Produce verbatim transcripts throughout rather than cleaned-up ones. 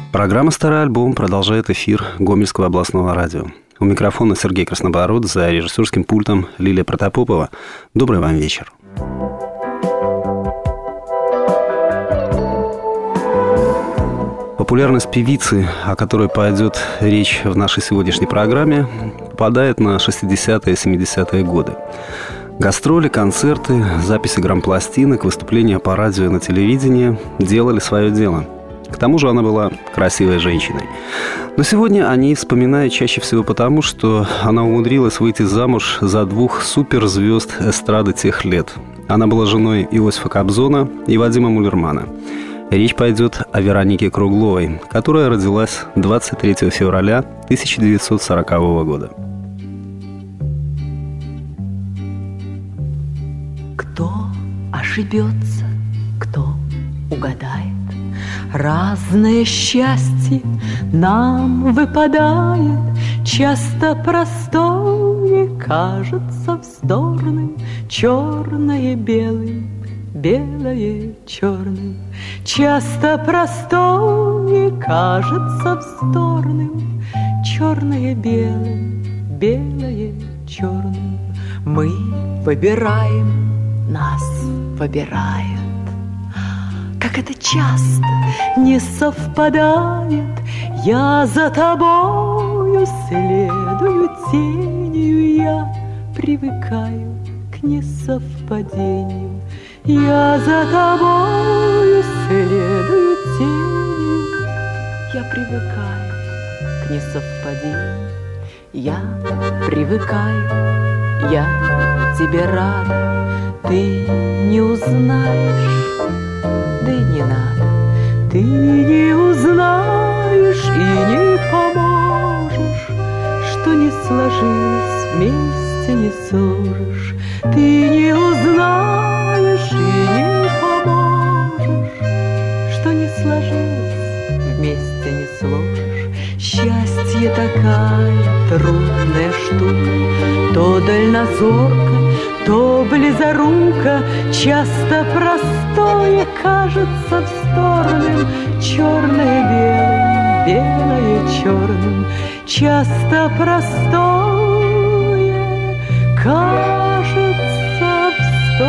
Программа «Старый альбом» продолжает эфир Гомельского областного радио. У микрофона Сергей Краснобород, за режиссерским пультом Лилия Протопопова. Добрый вам вечер. Популярность певицы, о которой пойдет речь в нашей сегодняшней программе, попадает на шестидесятые и семидесятые годы. Гастроли, концерты, записи грампластинок, выступления по радио и на телевидении делали свое дело. К тому же она была красивой женщиной. Но сегодня о ней вспоминают чаще всего потому, что она умудрилась выйти замуж за двух суперзвезд эстрады тех лет. Она была женой Иосифа Кобзона и Вадима Мулермана. Речь пойдет о Веронике Кругловой, которая родилась двадцать третьего февраля тысяча девятьсот сорокового года. Кто ошибется, кто угадает, разное счастье нам выпадает. Часто простое кажется вздорным, черное белым, белое черным. Часто простое кажется вздорным, черное белым, белое черным. Мы выбираем, нас выбирают. Как это часто не совпадает. Я за тобою следую тенью, я привыкаю к несовпадению. Я за тобою следую тенью, я привыкаю к несовпадению. Я привыкаю, я тебе рада, ты не узнаешь, да и не надо. Ты не узнаешь и не поможешь, что не сложилось, вместе не сложишь. Ты не узнаешь и не поможешь, что не сложилось, вместе не сложишь. Счастье такая трудная штука, то дальнозорка, то близорука. Часто простое кажется вздорным, черное белым, белое черным. Часто простое кажется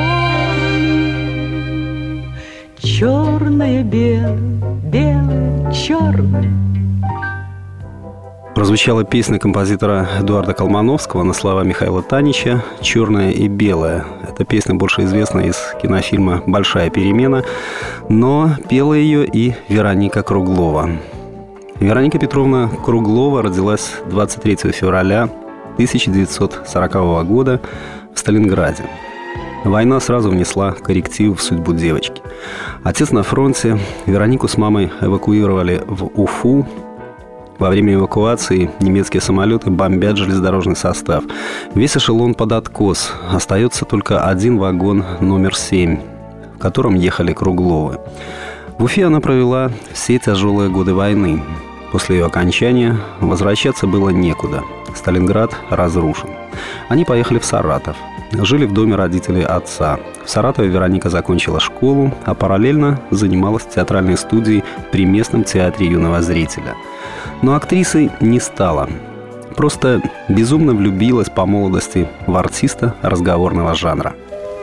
вздорным, черное белым, белое черным. Прозвучала песня композитора Эдуарда Колмановского на слова Михаила Танича «Черное и белое». Эта песня больше известна из кинофильма «Большая перемена», но пела ее и Вероника Круглова. Вероника Петровна Круглова родилась двадцать третьего февраля тысяча девятьсот сорокового года в Сталинграде. Война сразу внесла коррективы в судьбу девочки. Отец на фронте, Веронику с мамой эвакуировали в Уфу. Во время эвакуации немецкие самолеты бомбят железнодорожный состав. Весь эшелон под откос. Остается только один вагон номер семь, в котором ехали Кругловы. В Уфе она провела все тяжелые годы войны. После ее окончания возвращаться было некуда. Сталинград разрушен. Они поехали в Саратов. Жили в доме родителей отца. В Саратове Вероника закончила школу, а параллельно занималась в театральной студии при местном театре юного зрителя. Но актрисой не стала. Просто безумно влюбилась по молодости в артиста разговорного жанра.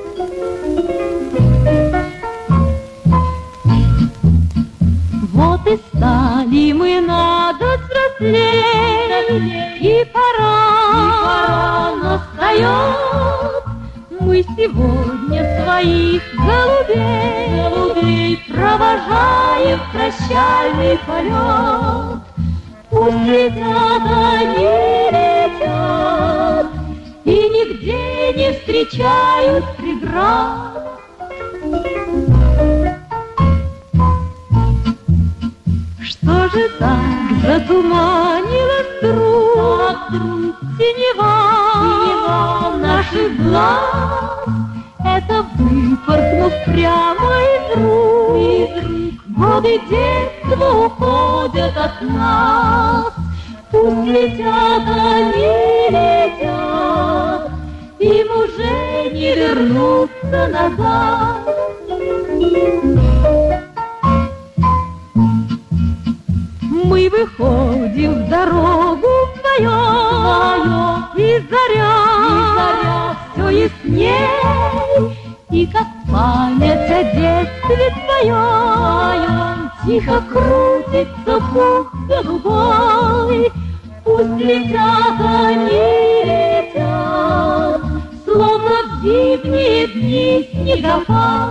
Вот и стали мы надо взрослеть, и пора настает. Мы сегодня своих голубей, голубей провожаем в прощальный полет. Пусть летят они, летят, и нигде не встречают преград. Что же так затуманилось вдруг, вдруг синева, синева наших глаз? Это выпорхнув прямо из рук, из рук, годы детства уходят от нас. Пусть летят они, летят, им уже не вернуться назад. Мы выходим в дорогу вдвоем, и заря, и заря все ясней, и как память о детстве твоем тихо крутится пух голубой. Пусть летят они, летят, словно в зимние дни снегопад.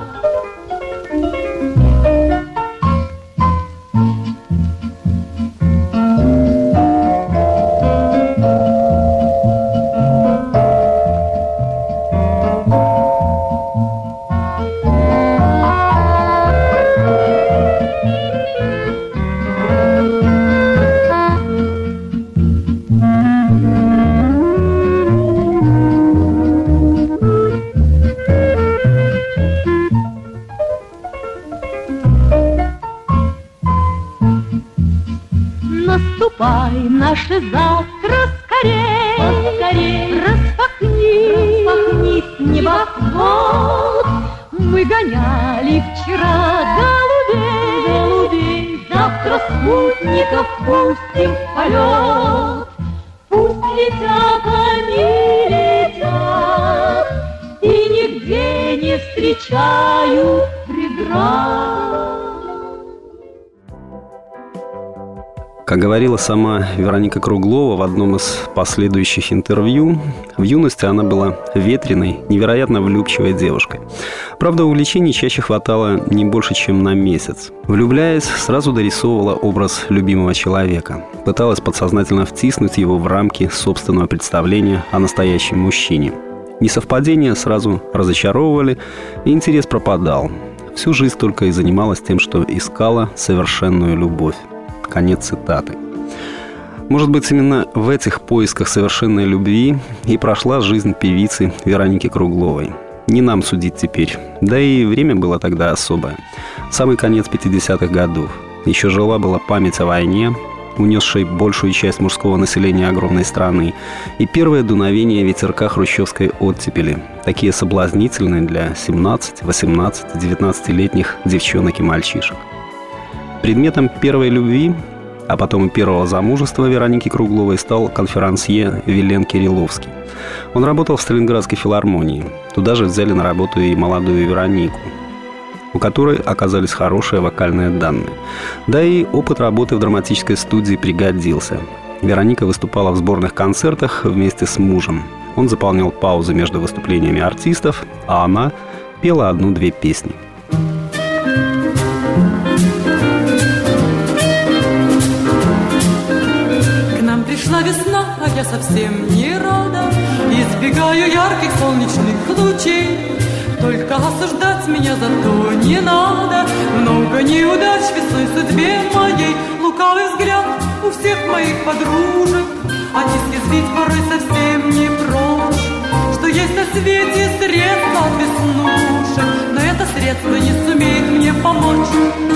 Наступай, наше завтра скорей, поскорей, распахни, распахнись небосвод. Мы гоняли вчера голубей, голубей, завтра спутников пустим в полет. Пусть летят они, летят, и нигде не встречают преград. Как говорила сама Вероника Круглова в одном из последующих интервью, в юности она была ветреной, невероятно влюбчивой девушкой. Правда, увлечений чаще хватало не больше, чем на месяц. Влюбляясь, сразу дорисовывала образ любимого человека. Пыталась подсознательно втиснуть его в рамки собственного представления о настоящем мужчине. Несовпадения сразу разочаровывали, и интерес пропадал. Всю жизнь только и занималась тем, что искала совершенную любовь. Конец цитаты. Может быть, именно в этих поисках совершенной любви и прошла жизнь певицы Вероники Кругловой. Не нам судить теперь. Да и время было тогда особое. Самый конец пятидесятых годов. Еще жила была память о войне, унесшей большую часть мужского населения огромной страны, и первое дуновение ветерка хрущевской оттепели, такие соблазнительные для семнадцати, восемнадцати, девятнадцатилетних девчонок и мальчишек. Предметом первой любви, а потом и первого замужества Вероники Кругловой стал конферансье Вилен Кирилловский. Он работал в Сталинградской филармонии. Туда же взяли на работу и молодую Веронику, у которой оказались хорошие вокальные данные. Да и опыт работы в драматической студии пригодился. Вероника выступала в сборных концертах вместе с мужем. Он заполнял паузы между выступлениями артистов, а она пела одну-две песни. Пришла весна, а я совсем не рада, избегаю ярких солнечных лучей. Только осуждать меня за то не надо. Много неудач весной судьбе моей. Лукавый взгляд у всех моих подружек, они съязвить порой совсем не прочь. Что есть на свете средства от веснушек, но это средство не сумеет мне помочь.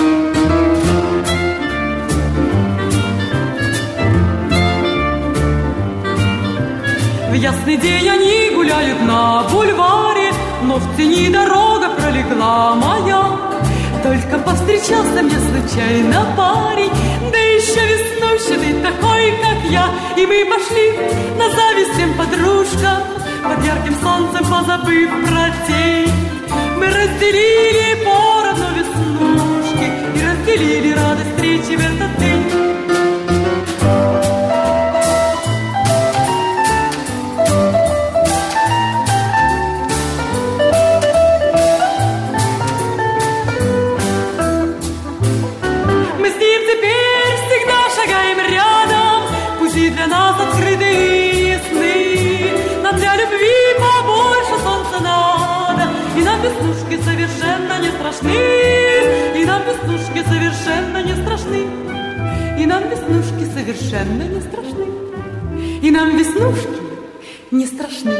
В ясный день они гуляют на бульваре, но в тени дорога пролегла моя. Только повстречался мне случайно парень, да еще веснущатый такой, как я. И мы пошли на зависть всем подружкам, под ярким солнцем позабыв про тень. Мы разделили поровну веснушки и разделили радость встречи в этот день. Для нас открыты сны, нам для любви побольше солнца надо, и нам веснушки совершенно не страшны, и нам веснушки совершенно не страшны, и нам веснушки совершенно не страшны, и нам веснушки не страшны.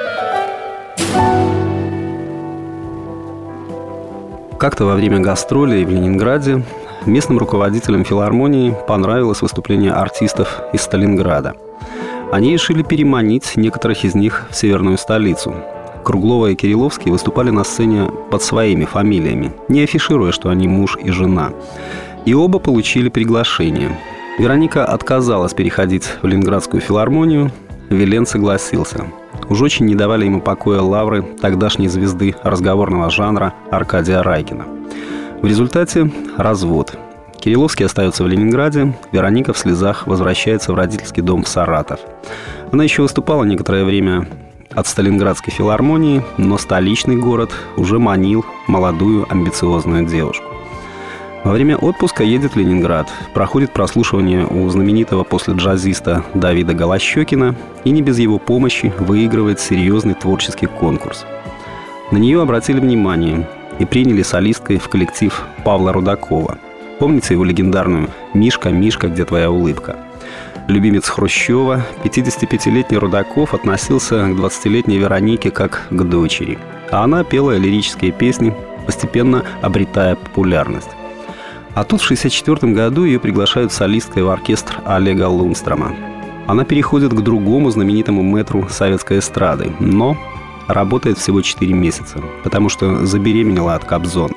Как-то во время гастролей в Ленинграде местным руководителям филармонии понравилось выступление артистов из Сталинграда. Они решили переманить некоторых из них в северную столицу. Круглова и Кирилловский выступали на сцене под своими фамилиями, не афишируя, что они муж и жена. И оба получили приглашение. Вероника отказалась переходить в Ленинградскую филармонию. Вилен согласился. Уж очень не давали ему покоя лавры тогдашней звезды разговорного жанра Аркадия Райкина. В результате развод. Кирилловский остается в Ленинграде, Вероника в слезах возвращается в родительский дом в Саратов. Она еще выступала некоторое время от Сталинградской филармонии, но столичный город уже манил молодую амбициозную девушку. Во время отпуска едет в Ленинград, проходит прослушивание у знаменитого после джазиста Давида Голощёкина и не без его помощи выигрывает серьезный творческий конкурс. На нее обратили внимание и приняли солисткой в коллектив Павла Рудакова. Помните его легендарную «Мишка, Мишка, где твоя улыбка?». Любимец Хрущева, пятидесятипятилетний Рудаков относился к двадцатилетней Веронике как к дочери. А она пела лирические песни, постепенно обретая популярность. А тут в шестьдесят четвёртом году ее приглашают солисткой в оркестр Олега Лунстрома. Она переходит к другому знаменитому мэтру советской эстрады, но работает всего четыре месяца, потому что забеременела от Кобзона.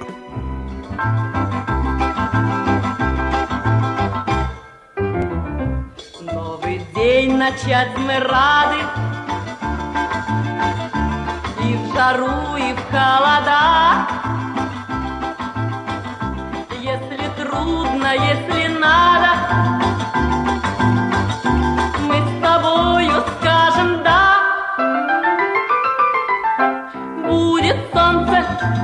Новый день начать мы рады, и в жару, и в холода. Если трудно, если надо, мы с тобою скажем «да». Будет солнце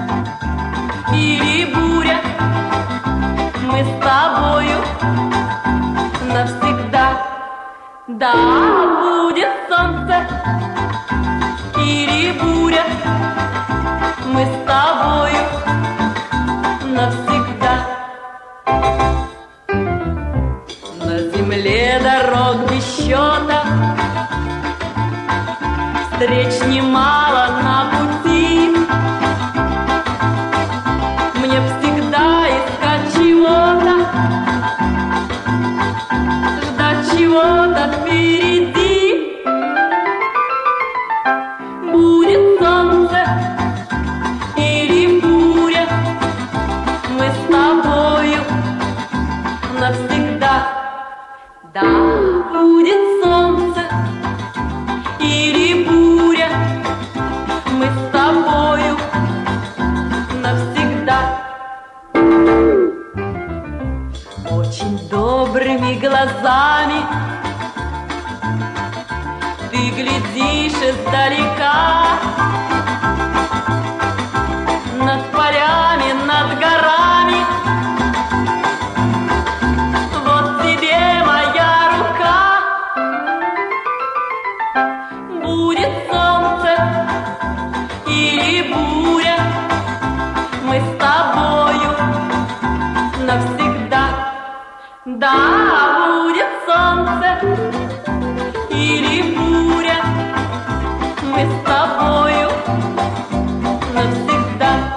или буря, мы с тобою навсегда. Да, будет солнце или буря, мы с тобою навсегда. На земле дорог без счета, встреч немало на пути. Мне всегда искать чего-то, ждать чего-то впереди. Будет солнце или буря, мы с тобою навсегда. Да, будет солнце или буря, мы с тобою навсегда. Очень добрыми глазами ты глядишь издалека, над полями, над горами. Вот тебе моя рука. Будет солнце или буря, мы с тобою навсегда. Да, будет солнце или буря, мы с тобою навсегда.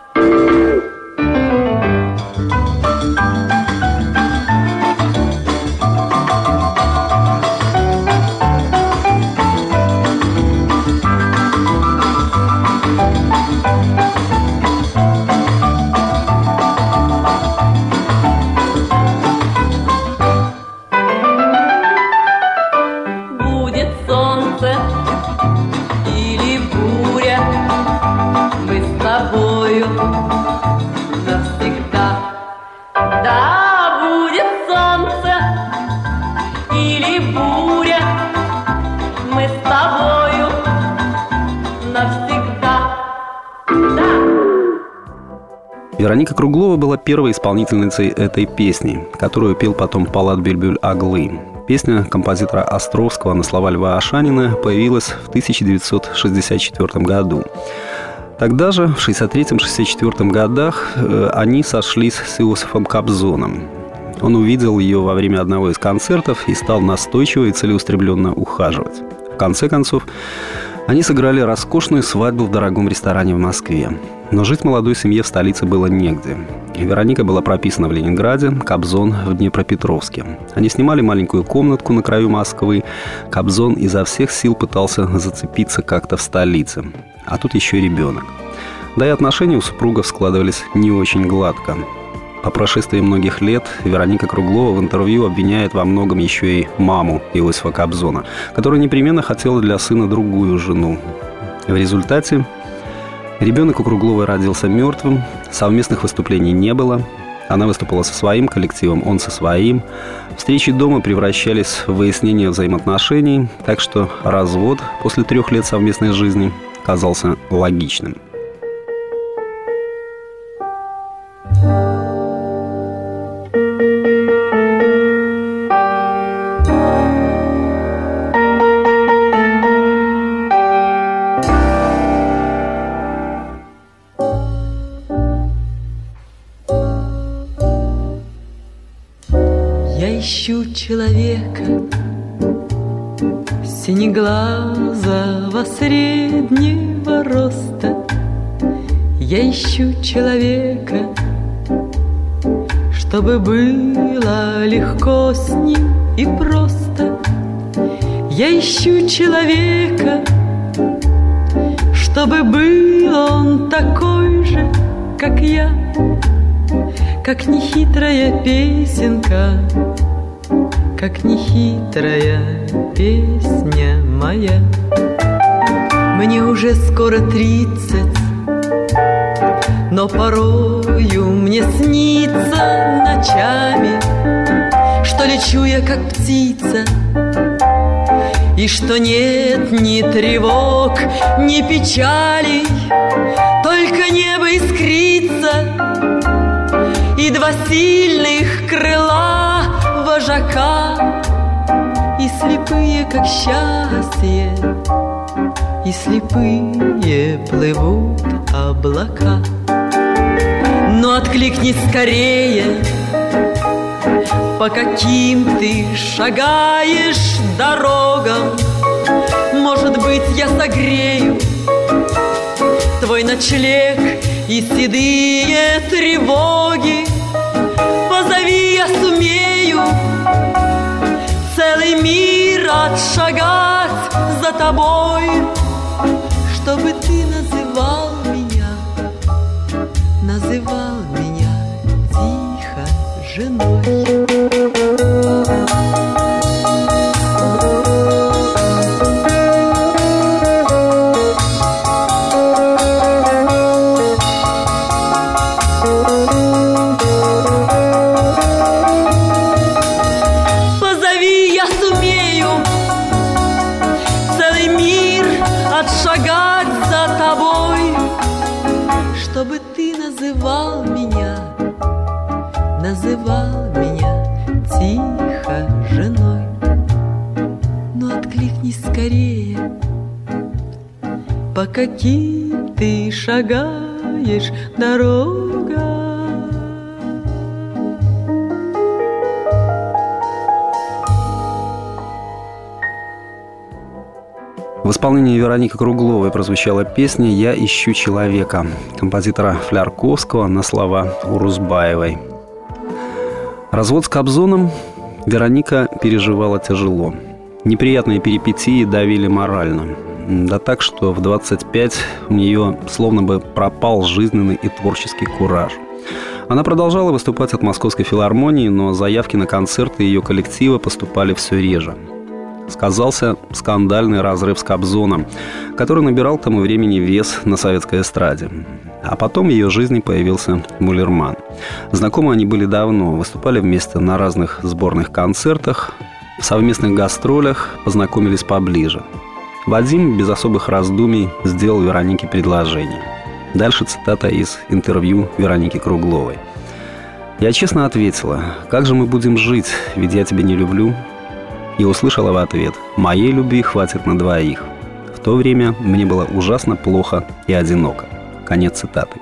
Будет солнце или буря, мы с тобою навсегда. Да, будет солнце или буря, мы с тобою навсегда. Да. Вероника Круглова была первой исполнительницей этой песни, которую пел потом Полат Бюльбюль-Аглы. Песня композитора Островского на слова Льва Ашанина появилась в тысяча девятьсот шестьдесят четвёртом году. Тогда же, в шестьдесят третьем — шестьдесят четвёртом годах, они сошлись с Иосифом Кобзоном. Он увидел ее во время одного из концертов и стал настойчиво и целеустремленно ухаживать. В конце концов, они сыграли роскошную свадьбу в дорогом ресторане в Москве. Но жить молодой семье в столице было негде. Вероника была прописана в Ленинграде, Кобзон в Днепропетровске. Они снимали маленькую комнатку на краю Москвы. Кобзон изо всех сил пытался зацепиться как-то в столице. А тут еще и ребенок. Да и отношения у супругов складывались не очень гладко. По прошествии многих лет Вероника Круглова в интервью обвиняет во многом еще и маму Иосифа Кобзона, которая непременно хотела для сына другую жену. В результате ребенок у Кругловой родился мертвым, совместных выступлений не было. Она выступала со своим коллективом, он со своим. Встречи дома превращались в выяснение взаимоотношений, так что развод после трех лет совместной жизни казался логичным. Я ищу человека синеглазого среднего роста. Я ищу человека, чтобы было легко с ним и просто. Я ищу человека, чтобы был он такой же, как я, как нехитрая песенка, как нехитрая песня моя. Мне уже скоро тридцать, но порою мне снится ночами, что лечу я как птица, и что нет ни тревог, ни печалей, только небо искрится, и два сильных крыла вожака, и слепые, как счастье, и слепые плывут облака. Но откликнись скорее, по каким ты шагаешь дорогам. Может быть, я согрею твой ночлег и седые тревоги. Позови, я сумею целый мир отшагать за тобой, чтобы ты называл меня, называл меня тихо женой. Чтобы ты называл меня, называл меня тихо женой. Но откликнись скорее, по каким ты шагаешь дорога. В исполнении Вероники Кругловой прозвучала песня «Я ищу человека» композитора Флярковского на слова Урузбаевой. Развод с Кобзоном Вероника переживала тяжело. Неприятные перипетии давили морально. Да так, что в двадцать пять у нее словно бы пропал жизненный и творческий кураж. Она продолжала выступать от Московской филармонии, но заявки на концерты ее коллектива поступали все реже. Сказался скандальный разрыв с Кобзоном, который набирал к тому времени вес на советской эстраде. А потом в ее жизни появился Мулерман. Знакомы они были давно, выступали вместе на разных сборных концертах, в совместных гастролях познакомились поближе. Вадим без особых раздумий сделал Веронике предложение. Дальше цитата из интервью Вероники Кругловой. «Я честно ответила: как же мы будем жить, ведь я тебя не люблю». И услышала в ответ: «Моей любви хватит на двоих». В то время мне было ужасно плохо и одиноко. Конец цитаты.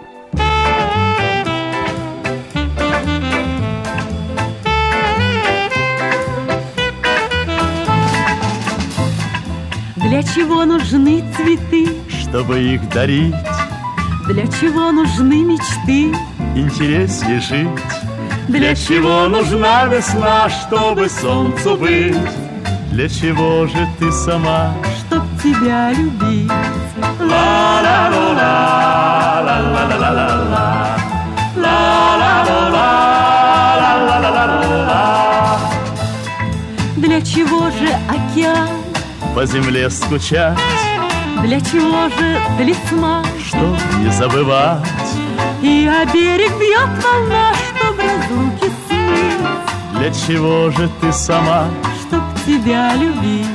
Для чего нужны цветы? Чтобы их дарить. Для чего нужны мечты? Интереснее жить. Для чего нужна весна, чтобы солнцу быть? Для чего же ты сама? Чтоб тебя любить. Ла-ла-ла-ла, ла-ла-ла-ла-ла, ла-ла-ла-ла. Для чего же океан? По земле скучать, Для чего же талисман? чтоб не забывать. И о берег бьет волна, чтоб разлуки смыть, Для чего же ты сама? чтоб тебя любить.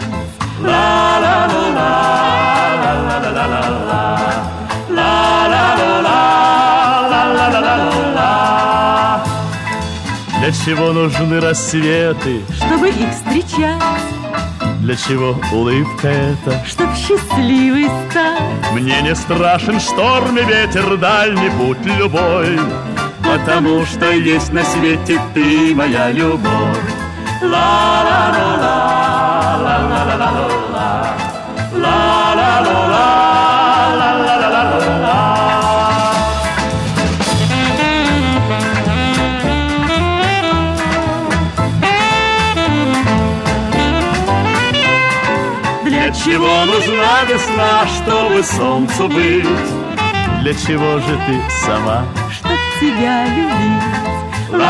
Для чего нужны рассветы? Чтобы их встречать, Для чего улыбка эта? чтоб счастливый стать. Мне не страшен шторм и ветер, дальний путь любой, потому что есть на свете ты, моя любовь. Для чего нужна весна, чтобы солнцу быть? Для чего же ты сама? Чтоб тебя любить.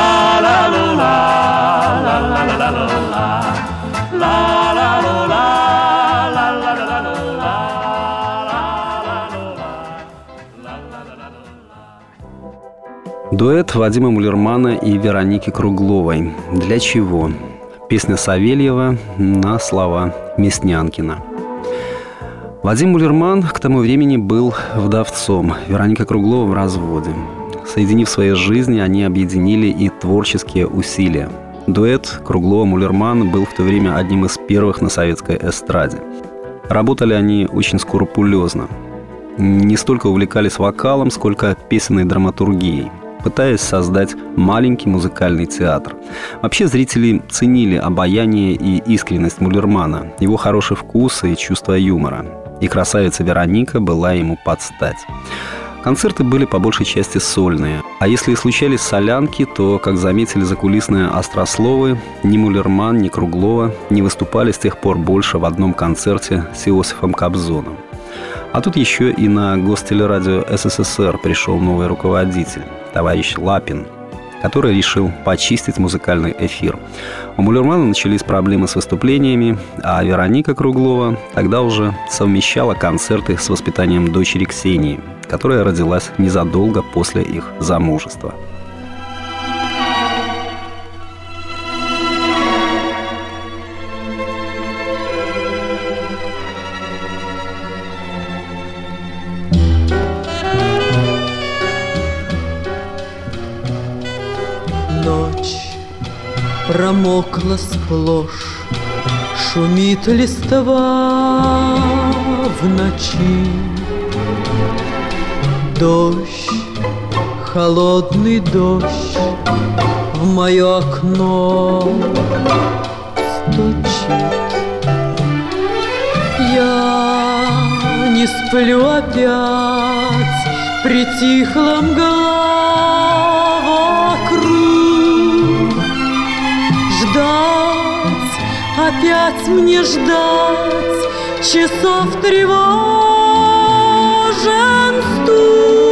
Дуэт Вадима Мулермана и Вероники Кругловой. Для чего? Песня Савельева на слова Мяснянкина. Вадим Мулерман к тому времени был вдовцом, Вероника Круглова в разводе. Соединив в своей жизни, они объединили и творческие усилия. Дуэт Круглова-Мулерман был в то время одним из первых на советской эстраде. Работали они очень скрупулезно. Не столько увлекались вокалом, сколько песенной драматургией, пытаясь создать маленький музыкальный театр. Вообще зрители ценили обаяние и искренность Мулермана, его хороший вкус и чувство юмора. И красавица Вероника была ему под стать. Концерты были по большей части сольные. А если и случались солянки, то, как заметили закулисные острословы, ни Мулерман, ни Круглова не выступали с тех пор больше в одном концерте с Иосифом Кобзоном. А тут еще и на Гостелерадио СССР пришел новый руководитель, товарищ Лапин, который решил почистить музыкальный эфир. У Мулермана начались проблемы с выступлениями, а Вероника Круглова тогда уже совмещала концерты с воспитанием дочери Ксении, которая родилась незадолго после их замужества. Ночь промокла сплошь, шумит листва в ночи. Дождь, холодный дождь в мое окно стучит. Я не сплю опять, притихла мгла вокруг. Ждать, опять мне ждать часов тревожен стук.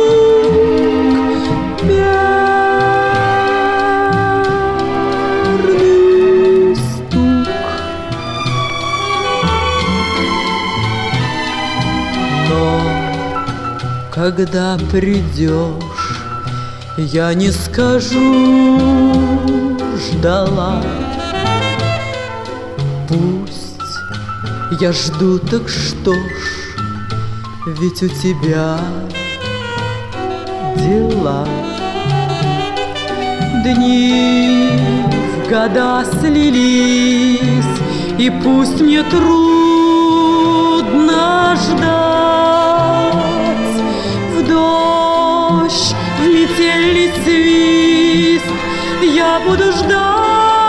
Мерный стук. Но когда придешь, я не скажу, ждала. Пусть я жду, так что ж, ведь у тебя дела. Дни в года слились, и пусть мне трудно ждать. В дождь, в метельный свист я буду ждать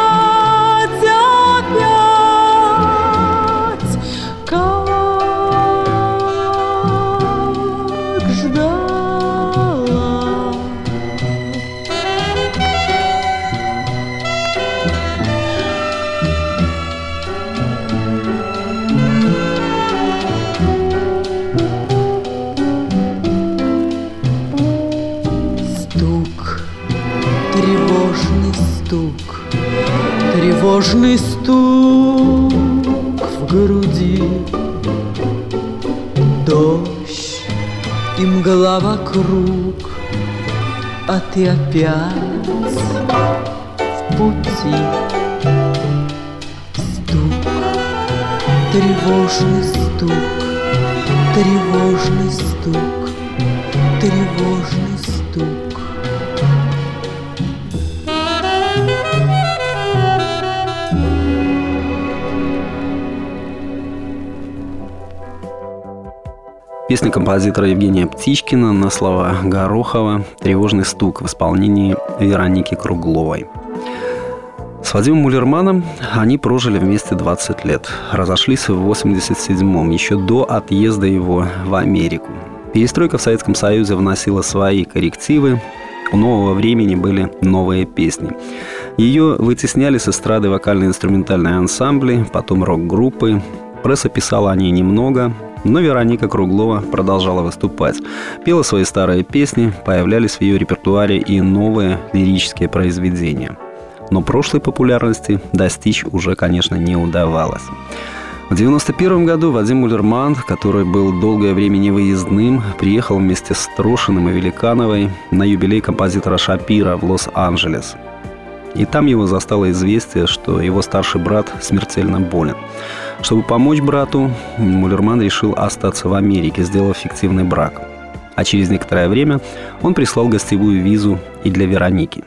опять, как ждала. Стук тревожный стук в груди, дождь и мгла вокруг, а ты опять в пути. Стук, тревожный стук, тревожный стук, тревожный стук. Песня композитора Евгения Птичкина на слова Горохова «Тревожный стук» в исполнении Вероники Кругловой. С Вадимом Муллерманом они прожили вместе двадцать лет. Разошлись в восемьдесят седьмом, еще до отъезда его в Америку. Перестройка в Советском Союзе вносила свои коррективы. У нового времени были новые песни. Ее вытесняли с эстрады вокально-инструментальные ансамбли, потом рок-группы. Пресса писала о ней немного, но Вероника Круглова продолжала выступать. Пела свои старые песни, появлялись в ее репертуаре и новые лирические произведения. Но прошлой популярности достичь уже, конечно, не удавалось. В девяносто первом году Вадим Муллерман, который был долгое время невыездным, приехал вместе с Трошиным и Великановой на юбилей композитора Шапира в Лос-Анджелес. И там его застало известие, что его старший брат смертельно болен. Чтобы помочь брату, Муллерман решил остаться в Америке, сделав фиктивный брак. А через некоторое время он прислал гостевую визу и для Вероники.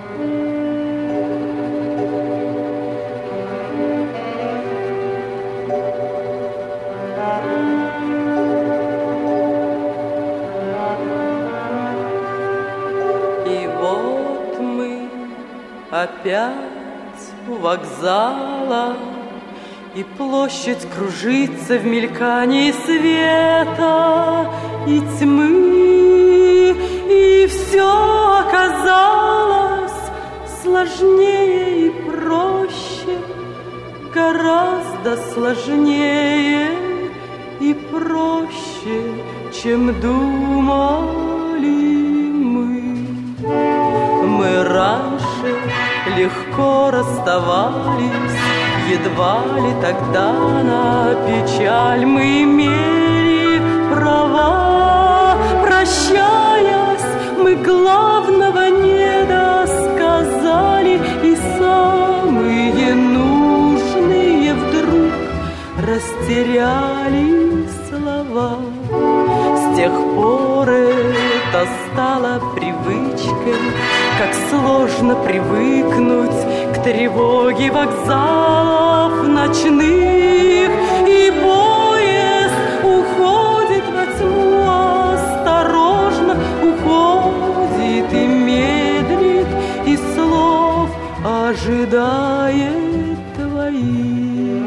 И вот мы опять у вокзала, и площадь кружится в мелькании света и тьмы, и все оказалось сложнее и проще, гораздо сложнее и проще, чем думали мы. Мы раньше легко расставались, едва ли тогда на печаль мы имели права. Прощаясь, мы главного не досказали, и самые нужные вдруг растеряли слова. С тех пор это стало привычкой, как сложно привыкнуть к тревоге вокзалов ночных. И поезд уходит во тьму, осторожно уходит и медлит, и слов ожидает твоих.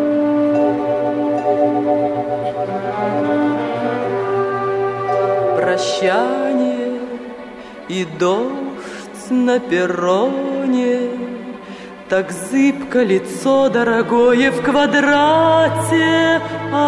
Прощание и дождь на перроне, так зыбко лицо дорогое в квадрате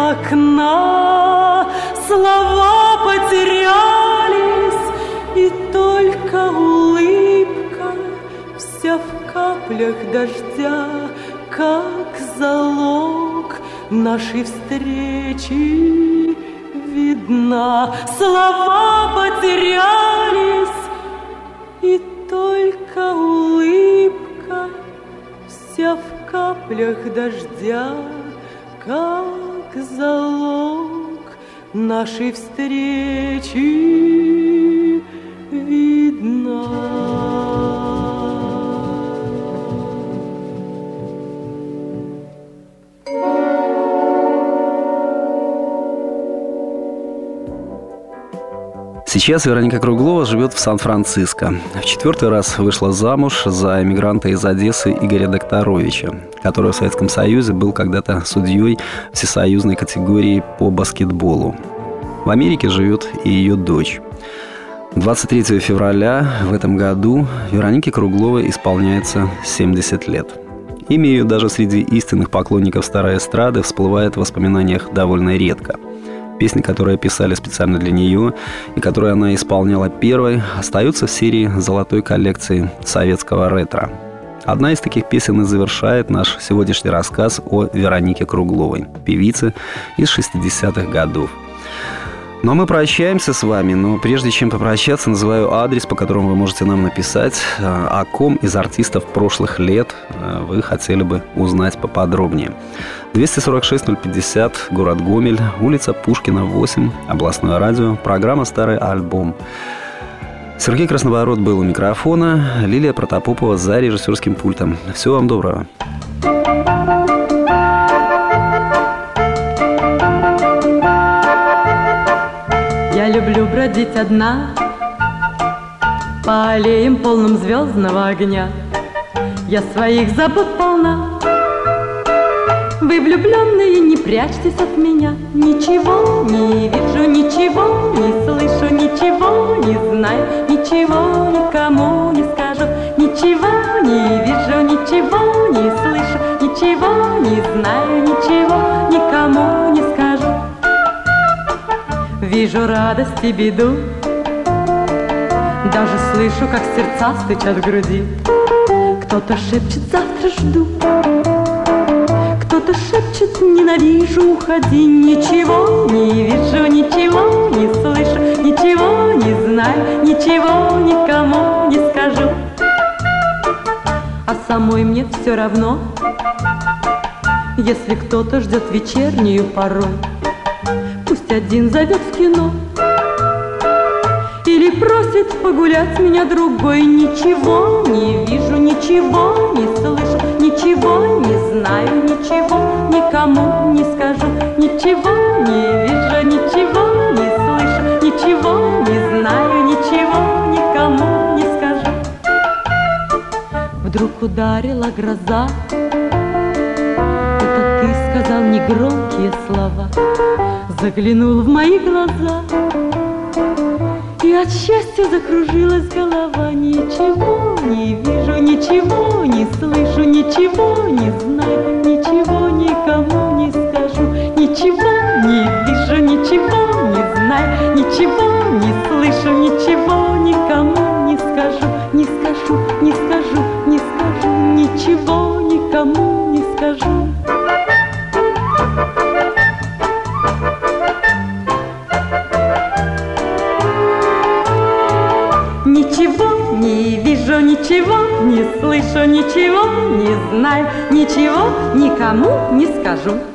окна. Слова потерялись, и только улыбка вся в каплях дождя, как залог нашей встречи видна. Слова потерялись, и только улыбка вся в каплях дождя, как залог нашей встречи видна. Сейчас Вероника Круглова живет в Сан-Франциско. В четвертый раз вышла замуж за эмигранта из Одессы Игоря Докторовича, который в Советском Союзе был когда-то судьей всесоюзной категории по баскетболу. В Америке живет и ее дочь. двадцать третьего февраля в этом году Веронике Кругловой исполняется семьдесят лет. Имя ее даже среди истинных поклонников старой эстрады всплывает в воспоминаниях довольно редко. Песни, которые писали специально для нее и которые она исполняла первой, остаются в серии золотой коллекции советского ретро. Одна из таких песен и завершает наш сегодняшний рассказ о Веронике Кругловой, певице из шестидесятых годов. Ну а мы прощаемся с вами, но прежде чем попрощаться, называю адрес, по которому вы можете нам написать, о ком из артистов прошлых лет вы хотели бы узнать поподробнее. двести сорок шесть ноль пятьдесят, город Гомель, улица Пушкина, восемь, областное радио, программа «Старый альбом». Сергей Красноворот был у микрофона, Лилия Протопопова за режиссерским пультом. Всего вам доброго. Я люблю бродить одна по аллеям, полным звездного огня. Я своих забот полна. Вы, влюбленные, не прячьтесь от меня. Ничего не вижу, ничего не слышу, ничего не знаю, ничего никому не скажу. Ничего не вижу, ничего не слышу, ничего не знаю, ничего никому не скажу. Вижу радость и беду, даже слышу, как сердца стучат в груди. Кто-то шепчет: завтра жду, кто-то шепчет: ненавижу, уходи. Ничего не вижу, ничего не слышу, ничего не знаю, ничего никому не скажу. А самой мне все равно, если кто-то ждет вечернюю порой. Пусть один зовет в кино или просит погулять меня другой. Ничего не вижу, ничего не слышу, ничего не знаю, ничего никому не скажу. Ничего не вижу, ничего не слышу, ничего не знаю, ничего никому не скажу. Вдруг ударила гроза, это ты сказал негромкие слова, заглянул в мои глаза, и от счастья закружилась голова. Ничего не вижу, ничего не слышу, ничего не знаю, ничего никому не скажу. Ничего не вижу, ничего не знаю, ничего не слышу, ничего никому не скажу. Не скажу, не скажу, не скажу, ничего никому не скажу. Ничего не вижу, ничего не слышу, ничего не знаю, ничего никому не скажу.